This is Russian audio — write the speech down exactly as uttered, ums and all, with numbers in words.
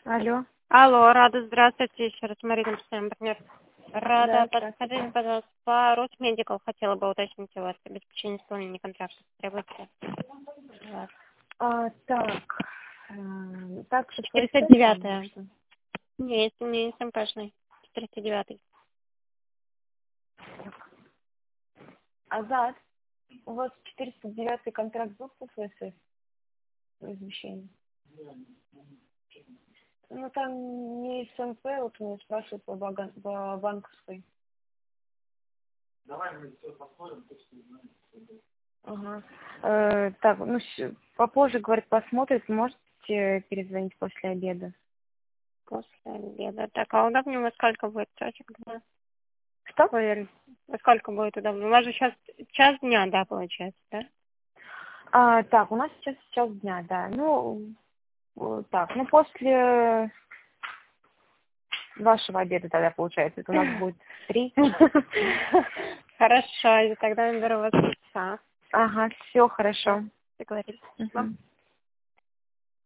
Алло. Алло, Рада, здравствуйте, еще раз, Марина, постоянный партнер. Рада, Да, подскажите, пожалуйста, по Росмедикал хотела бы уточнить у вас обеспечение исполнения контракта. Требуется? Вот. А, так. эм, Так, четыреста шестьсот девятая. Не, если не СМПшный. четыреста девятый. Азат, у вас четыреста девятый контракт был по ФСС? Извещение. Ну, там не СМП, вот меня спрашивают по, бага- по банковской. Давай мы все посмотрим, то, что знаем. Ага. Э, так, ну, щ- попозже, говорит, посмотрит, можете перезвонить после обеда? После обеда. Так, а удобнее во сколько будет часик? Да? Что? Ой, во сколько будет удобно? У вас же сейчас час дня, да, получается, да? А, так, у нас сейчас час дня, да. Ну, э, так, ну, после вашего обеда тогда, получается, это у нас будет три. Хорошо, и тогда наберу вас в часа. Ага, все хорошо. Договорились. Мгм.